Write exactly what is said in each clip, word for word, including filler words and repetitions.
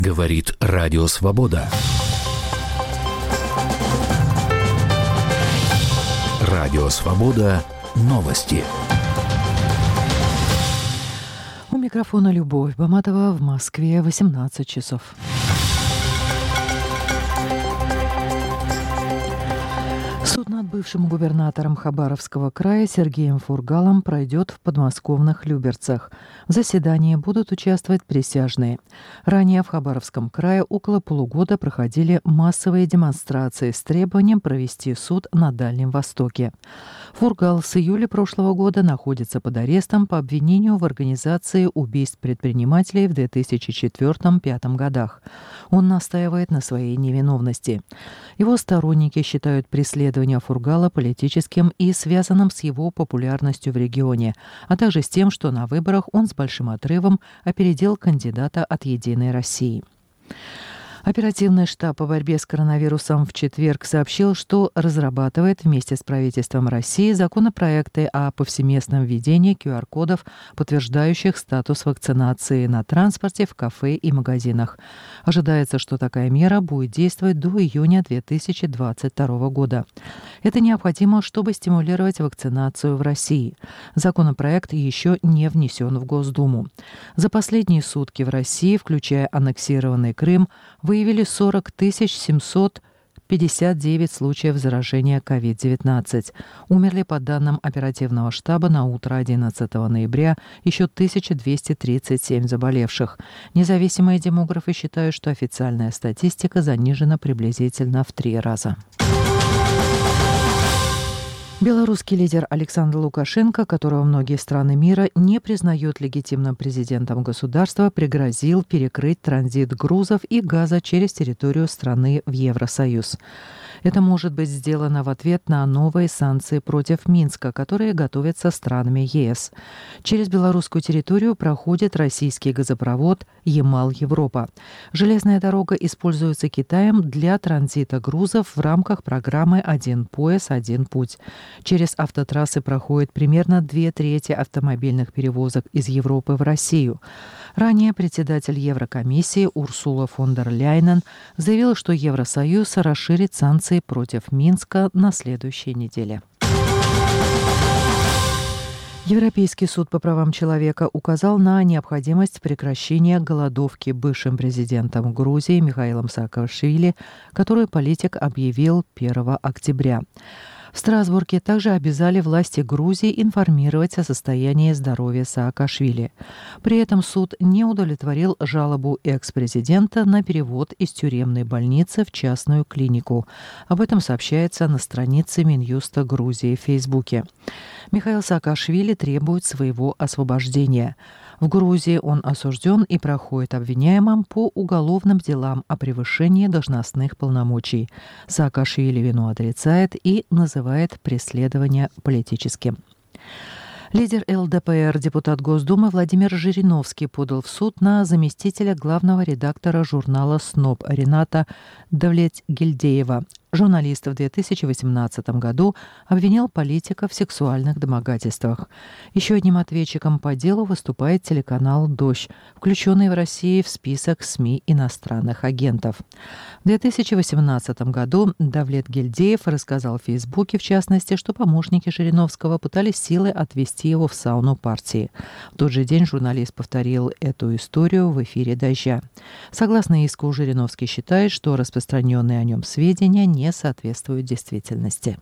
Говорит Радио Свобода. Радио Свобода. Новости. У микрофона Любовь Баматова, в Москве восемнадцать часов. Суд над бывшим губернатором Хабаровского края Сергеем Фургалом пройдет в подмосковных Люберцах. В заседании будут участвовать присяжные. Ранее в Хабаровском крае около полугода проходили массовые демонстрации с требованием провести суд на Дальнем Востоке. Фургал с июля прошлого года находится под арестом по обвинению в организации убийств предпринимателей в две тысячи четвёртом — две тысячи пятом годах. Он настаивает на своей невиновности. Его сторонники считают преследование Фургала политическим и связанным с его популярностью в регионе, а также с тем, что на выборах он с большим отрывом опередил кандидата от «Единой России». Оперативный штаб по борьбе с коронавирусом в четверг сообщил, что разрабатывает вместе с правительством России законопроекты о повсеместном введении ку ар кодов, подтверждающих статус вакцинации на транспорте, в кафе и магазинах. Ожидается, что такая мера будет действовать до июня две тысячи двадцать второго года. Это необходимо, чтобы стимулировать вакцинацию в России. Законопроект еще не внесен в Госдуму. За последние сутки в России, включая аннексированный Крым, выявили сорок тысяч семьсот пятьдесят девять случаев заражения ковид девятнадцать. Умерли, по данным оперативного штаба, на утро одиннадцатого ноября еще тысяча двести тридцать семь заболевших. Независимые демографы считают, что официальная статистика занижена приблизительно в три раза. Белорусский лидер Александр Лукашенко, которого многие страны мира не признают легитимным президентом государства, пригрозил перекрыть транзит грузов и газа через территорию страны в Евросоюз. Это может быть сделано в ответ на новые санкции против Минска, которые готовятся странами е эс. Через белорусскую территорию проходит российский газопровод «Ямал-Европа». Железная дорога используется Китаем для транзита грузов в рамках программы «Один пояс, один путь». Через автотрассы проходит примерно две трети автомобильных перевозок из Европы в Россию. Ранее председатель Еврокомиссии Урсула фон дер Ляйнен заявила, что Евросоюз расширит санкции против Минска на следующей неделе. Европейский суд по правам человека указал на необходимость прекращения голодовки бывшим президентом Грузии Михаилом Саакашвили, которую политик объявил первого октября. В Страсбурге также обязали власти Грузии информировать о состоянии здоровья Саакашвили. При этом суд не удовлетворил жалобу экс-президента на перевод из тюремной больницы в частную клинику. Об этом сообщается на странице Минюста Грузии в Фейсбуке. Михаил Саакашвили требует своего освобождения. В Грузии он осужден и проходит обвиняемым по уголовным делам о превышении должностных полномочий. Саакашвили вину отрицает и называет преследование политическим. Лидер эл дэ пэ эр, депутат Госдумы Владимир Жириновский подал в суд на заместителя главного редактора журнала «СНОП» Рената Давлетгильдеева. Журналист в две тысячи восемнадцатом году обвинял политика в сексуальных домогательствах. Еще одним ответчиком по делу выступает телеканал «Дождь», включенный в России в список СМИ иностранных агентов. В две тысячи восемнадцатом году Давлетгильдеев рассказал в Фейсбуке, в частности, что помощники Жириновского пытались силой отвести его в сауну партии. В тот же день журналист повторил эту историю в эфире «Дождя». Согласно иску, Жириновский считает, что распространенные о нем сведения не не соответствуют действительности.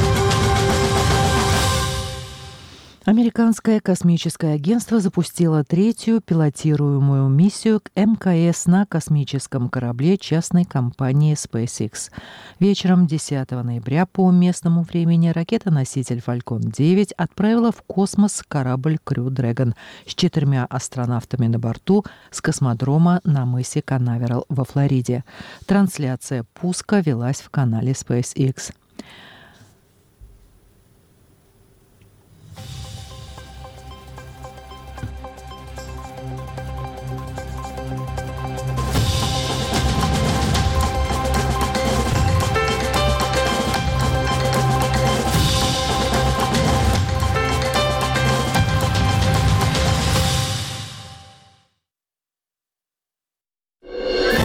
Американское космическое агентство запустило третью пилотируемую миссию к эм ка эс на космическом корабле частной компании SpaceX. Вечером десятого ноября по местному времени ракета-носитель Falcon девять отправила в космос корабль Crew Dragon с четырьмя астронавтами на борту с космодрома на мысе Канаверал во Флориде. Трансляция пуска велась в канале SpaceX.